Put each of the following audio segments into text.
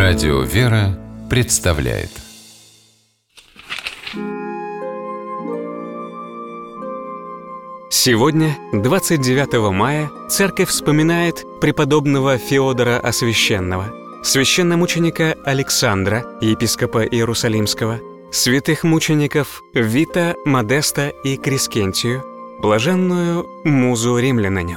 Радио «Вера» представляет. Сегодня, 29 мая, Церковь вспоминает преподобного Феодора Освященного, священномученика Александра, епископа Иерусалимского, святых мучеников Вита, Модеста и Крескентию, блаженную Музу Римляниню.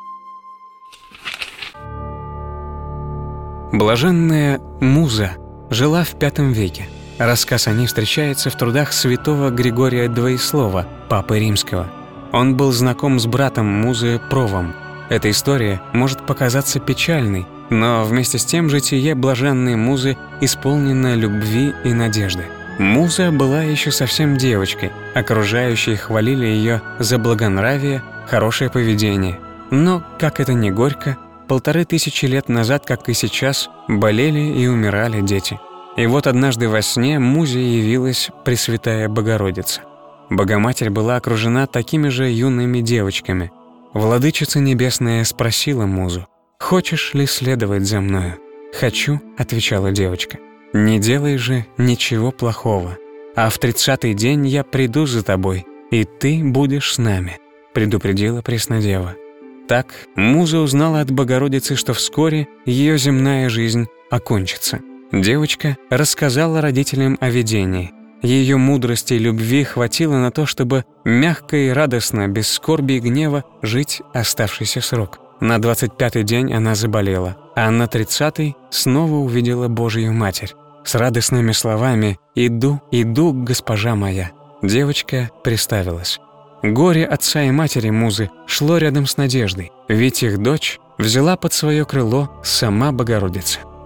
Блаженная Муза жила в V веке. Рассказ о ней встречается в трудах святого Григория Двоеслова, папы римского. Он был знаком с братом Музы Провом. Эта история может показаться печальной, но вместе с тем житие блаженной Музы исполнено любви и надежды. Муза была еще совсем девочкой, окружающие хвалили ее за благонравие, хорошее поведение. Но, как это ни горько, 1500 лет назад, как и сейчас, болели и умирали дети. И вот однажды во сне Музе явилась Пресвятая Богородица. Богоматерь была окружена такими же юными девочками. Владычица Небесная спросила Музу: «Хочешь ли следовать за мною?» «Хочу», — отвечала девочка. «Не делай же ничего плохого, а в 30-й день я приду за тобой, и ты будешь с нами», — предупредила Преснодева. Так Муза узнала от Богородицы, что вскоре ее земная жизнь окончится. Девочка рассказала родителям о видении. Ее мудрости и любви хватило на то, чтобы мягко и радостно, без скорби и гнева, жить оставшийся срок. На 25-й день она заболела, а на 30-й снова увидела Божию Матерь. С радостными словами «Иду, иду, госпожа моя», девочка представилась. Горе отца и матери Музы шло рядом с надеждой, ведь их дочь взяла под свое крыло сама Богородица.